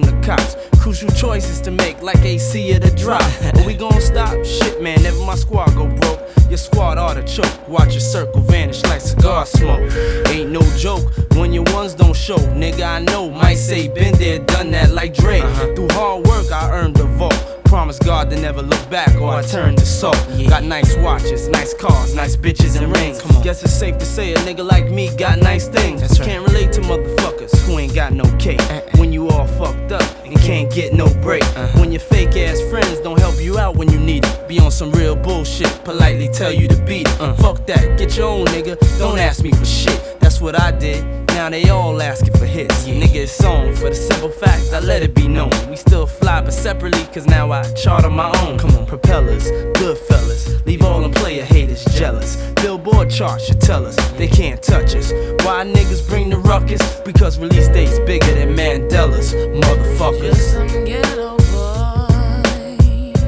the cops. Crucial choices to make, like AC at a drop. Are we gon' stop? Shit, man, never my squad go broke. Your squad oughta choke. Watch your circle vanish like cigar smoke. Ain't no joke when your ones don't show. Nigga, I know, might say been there, done that like Dre. Through hard work, I earned the vault. Promise God to never look back or I turn to salt. Got nice watches, nice cars, nice bitches and rings. Guess it's safe to say a nigga like me got nice things. Can't relate to motherfuckers who ain't got no cake. When you all fucked up and can't get no break. When your fake ass friends don't help you out when you need it. Be on some real bullshit, politely tell you to beat it. Fuck that, get your own nigga, don't ask me for shit. That's what I did. Now they all asking for hits. Nigga, it's on for the simple fact I let it be known. We still fly but separately, cause now I charter my own. Come on, propellers, good fellas, leave all them player haters jealous. Billboard charts should tell us they can't touch us. Why niggas bring the ruckus? Because release date's bigger than Mandela's, motherfuckers. Just some ghetto boy,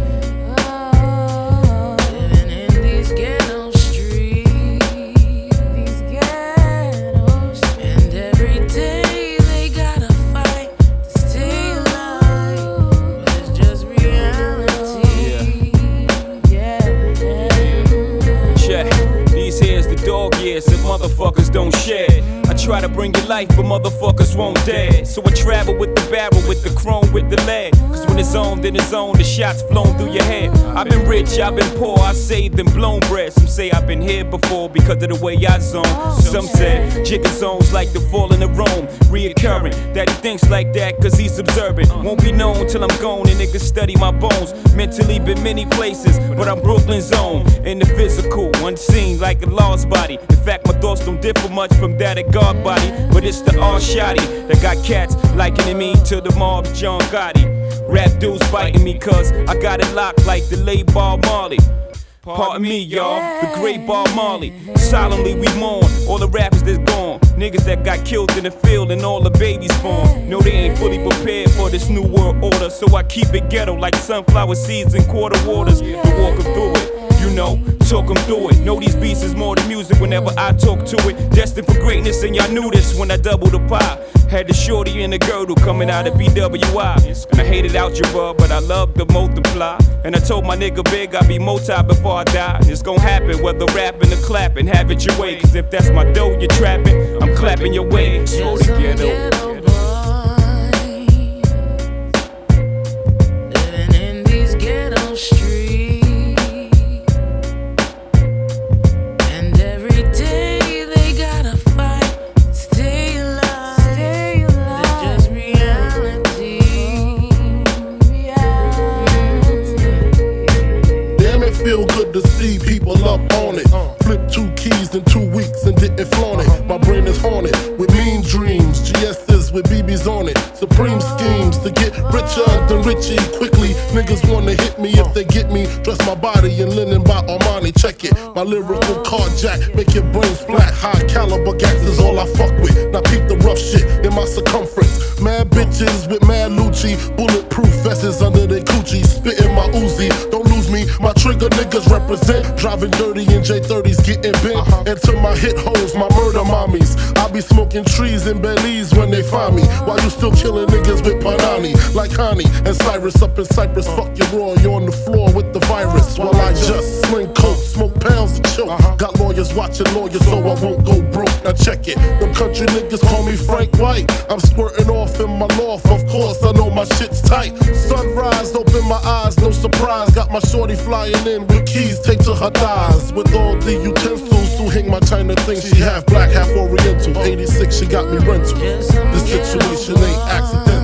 living in these ghetto streets. And every day they gotta fight to stay alive, but it's just reality. Check. These here's the dog years that motherfuckers don't share. I try to bring you life, but motherfuckers won't dare. So I travel with the barrel, with the chrome, with the lead. Cause when it's on, then it's on, the shots flown through your head. I've been rich, I've been poor, I saved and blown bread. Some say I've been here before because of the way I zone. Some said jigger zones like the falling of Rome, reoccurring. That he thinks like that cause he's observant. Won't be known till I'm gone and niggas study my bones. Mentally been many places, but I'm Brooklyn's own. In the physical, unseen like a lost body. In fact, my thoughts don't differ much from that of God body. But it's the all-shotty that got cats likening me to the mob's John Gotti. Rap dudes fighting me cause I got it locked like the late Bob Marley. Pardon me, y'all, the great Bob Marley. Solemnly we mourn all the rappers that's gone. Niggas that got killed in the field and all the babies born. No, they ain't fully prepared for this new world order. So I keep it ghetto like sunflower seeds and quarter waters to walk them through it. You know, talk them through it. Know these beats is more than music whenever I talk to it. Destined for greatness and y'all knew this when I doubled the pie. Had the shorty and the girdle coming out of BWI. And I hated algebra, but I love to multiply. And I told my nigga Big I'd be multi before I die. It's gon' happen whether rapping or clapping. Have it your way, cause if that's my dough you're trapping, I'm clapping your way. Slow the ghetto. Feel good to see people up on it. Flip 2 keys in 2 weeks and didn't flaunt it. My brain is haunted with mean dreams. GS's with BBs on it. Supreme schemes to get richer than Richie quickly. Niggas wanna hit me if they get me. Dress my body in linen by Armani. Check it. My lyrical carjack make your brains flat. High caliber gas is all I fuck with. Now peep the rough shit in my circumference. Mad bitches with mad Lucci. Bulletproof vests under their coochie. Spitting my Uzi. Don't lose me. My trigger niggas represent. Driving dirty in J30s, getting bent. Into my hit holes, my murder mommies. I be smoking trees in Belize when they find me. While you still killing niggas with Panani. Like Hani and Cyrus up in Cyprus. Fuck your raw, you on the floor with the virus. While I just sling coke, smoke pounds and choke. Got lawyers watching lawyers so I won't go broke. Now check it, them country niggas call me Frank White. I'm squirting off in my loft, of course I know my shit's tight. Sunrise, open my eyes, no surprise. Got my shorty flying in with keys taped to her thighs. With all the utensils to hang my China thing. She half black, half oriental. 86, she got me rental. This situation ain't accidental.